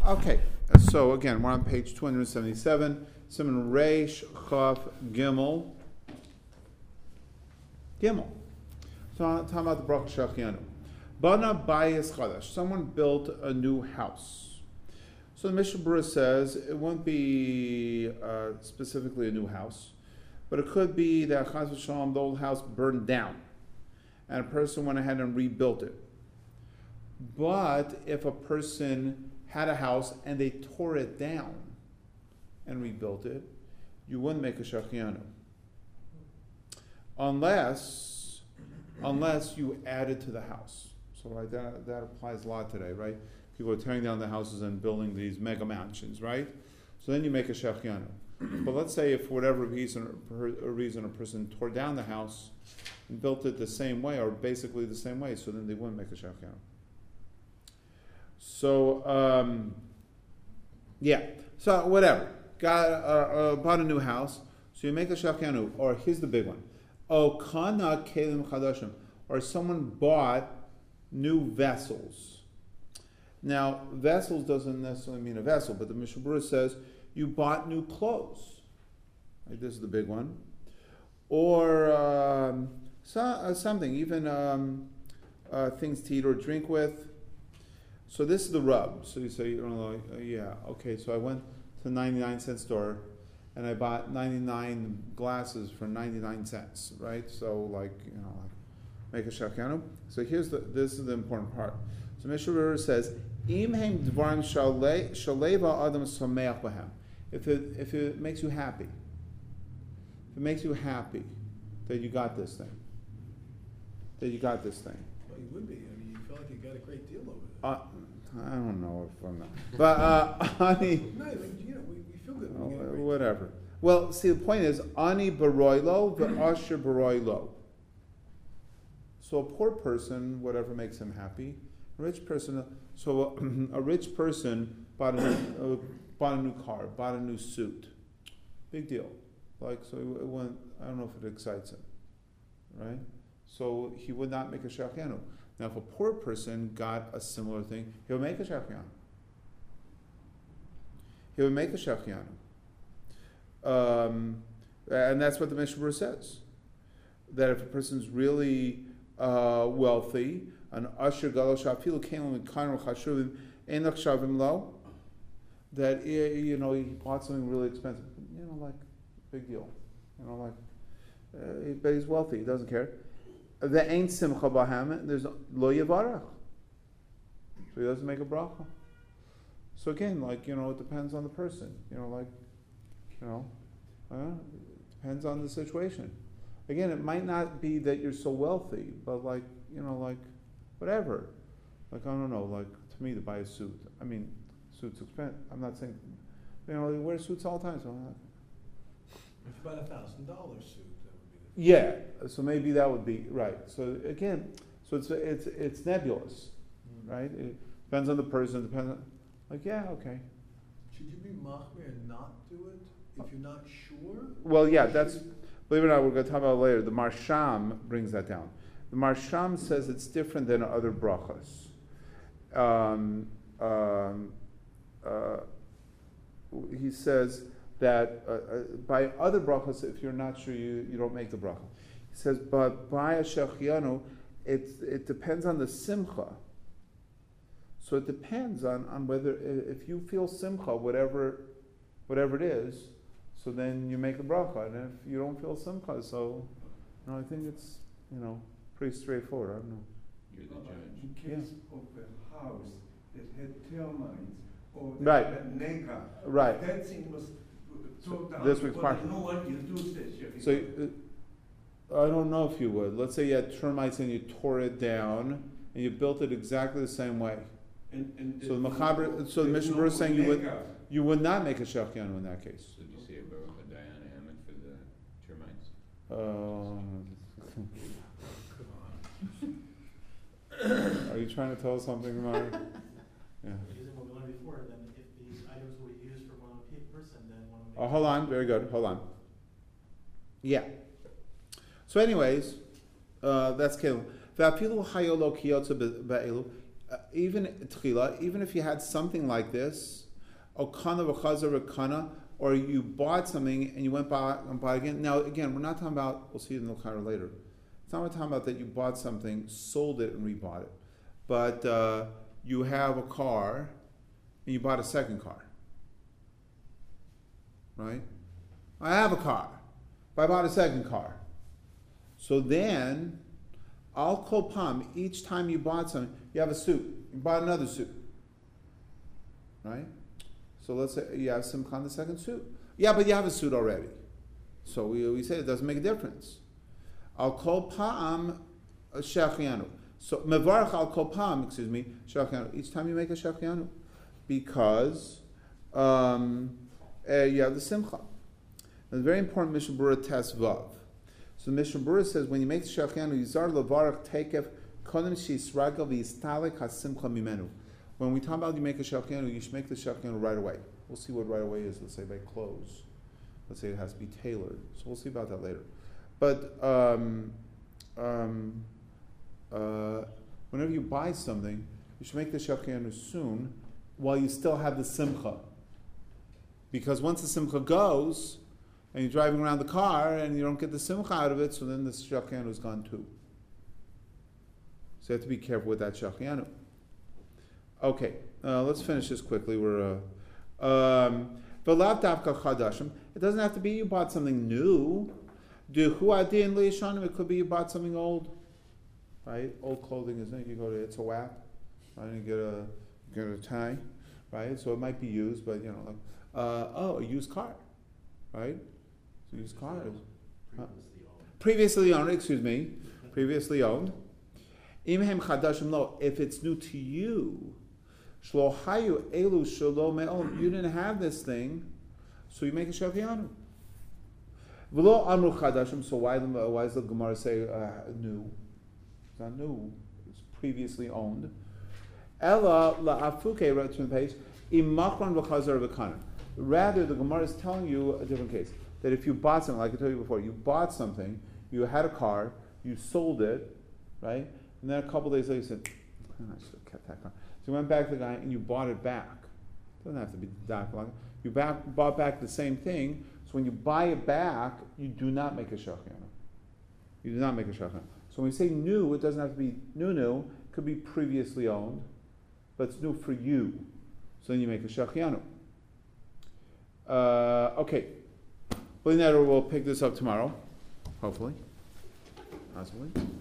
Okay, so again, we're on page 277. Simon Reish Chaf Gimel. Gimel. So talking about the Bracha Shechianu. Bana Bayis Chadash. Someone built a new house. So the Mishnah Berurah says it won't be specifically a new house, but it could be that Chas v'Shalom, the old house burned down, and a person went ahead and rebuilt it. But if a person had a house and they tore it down and rebuilt it, you wouldn't make a Shechianu. Unless you added to the house. So right, that applies a lot today, right? People are tearing down the houses and building these mega mansions, right? So then you make a Shechianu. But let's say if for whatever reason a person tore down the house and built it the same way, or basically the same way, so then they wouldn't make a Shechianu. So, so whatever. Bought a new house, so you make a Shechianu. Or here's the big one. Kana kelim chadashim. Or someone bought new vessels. Now, vessels doesn't necessarily mean a vessel, but the Mishnah Berurah says you bought new clothes. Right, this is the big one. Or something, even things to eat or drink with. So this is the rub. So you say, so I went to the 99-cent store and I bought 99 glasses for 99 cents, right? So make a Shechianu. So this is the important part. So Mishnah Berurah says, Im hem dvarim shaleva adam sameach b'hem. If it makes you happy, that you got this thing, Well, you would be. I mean, you feel like you got a great deal over it. I don't know if I'm not, but ani. No, we feel good. Whatever. Well, see, the point is ani baroilo v'asher baroilo. So a poor person, whatever makes him happy. A rich person. So a rich person bought a new car, bought a new suit. Big deal. So it went. I don't know if it excites him, right? So he would not make a Shechianu. Now, if a poor person got a similar thing, he would make a Shechianu. And that's what the Mishnah Berurah says. That if a person's really wealthy, an asher galosh afilu kelim v'kainu chashuvim enach shavim lo, that he bought something really expensive, big deal, but he's wealthy, he doesn't care. The ain't simcha b'hem, there's lo yavarach, so he doesn't make a bracha. So again, it depends on the person, depends on the situation. Again, it might not be that you're so wealthy, but whatever. I don't know, to me to buy a suit. I mean, suits expensive. I'm not saying, you wear suits all the time. So if you bought $1,000 suit, that would be so maybe that would be right. So again, it's nebulous, right? It depends on the person. Depends on, okay. Should you be machmir and not do it if you're not sure? Well, that's. Believe it or not, we're going to talk about it later. The Marsham brings that down. The Marsham says it's different than other brachas. He says that by other brachas, if you're not sure, you don't make the bracha. He says, but by a Shechianu, it depends on the simcha. So it depends on whether, if you feel simcha, whatever it is, so then you make the bracha. And if you don't feel simcha, so I think it's pretty straightforward. I don't know. You're the judge. In case of a house that had termites or right. Had nega, right. That thing was tore down. This week's part. No one you do this. So I don't know if you would. Let's say you had termites and you tore it down and you built it exactly the same way. And so the Mechaber, so the Mishnah Berurah is saying you would not make a Shechianu in that case. So did you say a Baruch Diana Hammond for the termites? Are you trying to tell us something, Mark? Yeah. Using what we learned before, then if these items were used for one person, then one would make hold on, very good. Hold on. Yeah. So, anyways, that's kelim. even tchila, even if you had something like this, okana v'chazar v'kana, or you bought something and you went back and bought again. Now, again, we're not talking about, we'll see it in the L'chaira later. It's not talking about that you bought something, sold it, and rebought it. But you have a car and you bought a second car. Right? I have a car, but I bought a second car. So then, al kol pam, each time you bought something, you have a suit. You bought another suit. Right? So let's say you have simcha on the second suit. Yeah, but you have a suit already. So we say it doesn't make a difference. Al kol pam shechianu. So mevarach al kol pam, shechianu. Each time you make a shechianu, because you have the simcha. And it's very important. Mishnah Berurah test vav. So the Mishnah Berurah says when you make the shechianu, yizar levarach tekef kodem shisragal v'yistalik hasimcha mimenu. When we talk about you make a shechianu, you should make the shechianu right away. We'll see what right away is. Let's say by clothes. Let's say it has to be tailored. So we'll see about that later. But whenever you buy something, you should make the shechianu soon, while you still have the simcha. Because once the simcha goes, and you're driving around the car and you don't get the simcha out of it, so then the shechianu is gone too. So you have to be careful with that shechianu. Okay, let's finish this quickly. We're it doesn't have to be you bought something new. It could be you bought something old, right? Old clothing, isn't it? You go to It's a Wap, right? And you get a tie, right? So it might be used, but like a used car, right? So used car is previously owned. Previously owned. If it's new to you. You didn't have this thing, so you make a shechianu. So why does the Gemara say new? It's not new. It's previously owned. Ella la'afuke, right to the page. Imakron v'chazar v'kanan. Rather, the Gemara is telling you a different case. That if you bought something, like I told you before, you bought something, you had a car, you sold it, right? And then a couple days later you said, I should have kept that car. So you went back to the guy and you bought it back. It doesn't have to be that long. You bought back the same thing. So when you buy it back, you do not make a shechianu. You do not make a shechianu. So when we say new, it doesn't have to be new. It could be previously owned, but it's new for you. So then you make a shechianu. Okay. We'll pick this up tomorrow, hopefully, possibly.